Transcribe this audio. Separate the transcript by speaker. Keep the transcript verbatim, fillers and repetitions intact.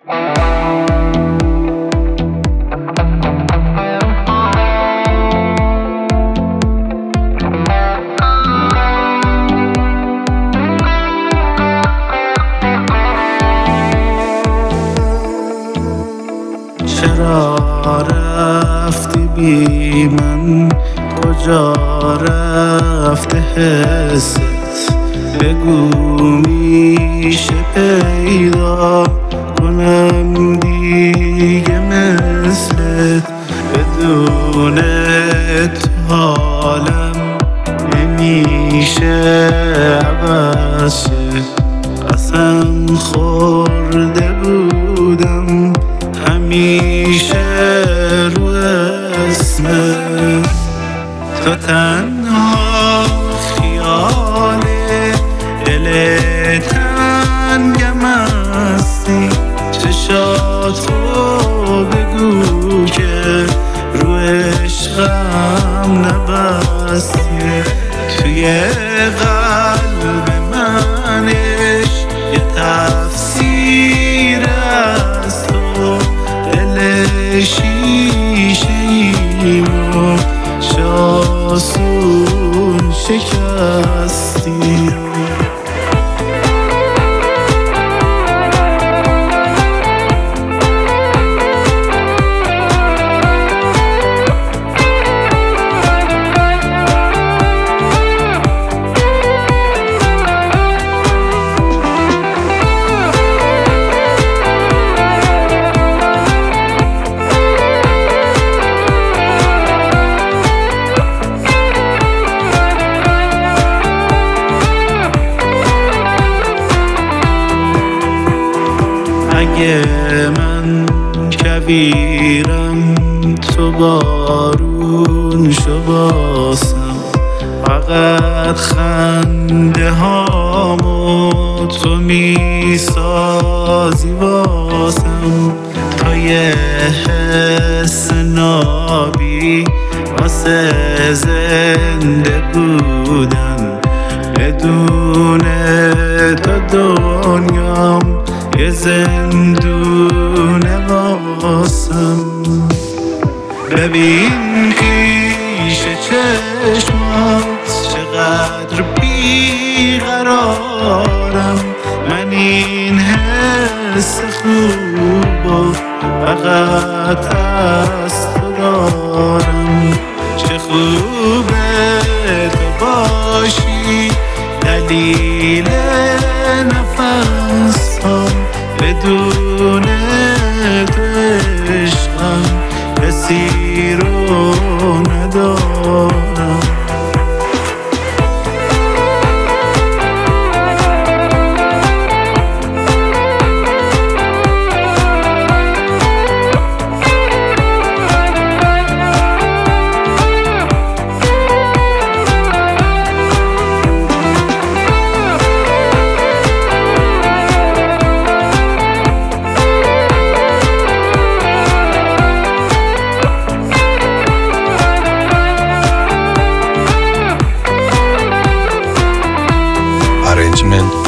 Speaker 1: چرا رفتی بی من؟ کجا رفته حست؟ بگو میشه پیدا کنم دیگه مثلت؟ بدون تو حالم نمیشه عوض شه. قسم خورده بودم همیشه رو اسمت، تو تنها خیال دل تنگم هستی. چشاتو بگو که رو عشقم نبستی. توی قلب منش یه تفسیر از تو، دل شیشه ایمو شاسون شکستی. اگه من کویرم تو بارون شو باسم، فقط خنده هامو تو میسازی واسم. تا یه حس نابی واسه زنده بودن، بدون تو دنیام یه زندونه واسم. ببین پیش چشمات چقدر بیقرارم، من این حس خوبو فقط از تو دارم. چه خوبه تو باشی دلیل نفسم، بدون تو عشقم کسی رو ندارم.
Speaker 2: Arrangement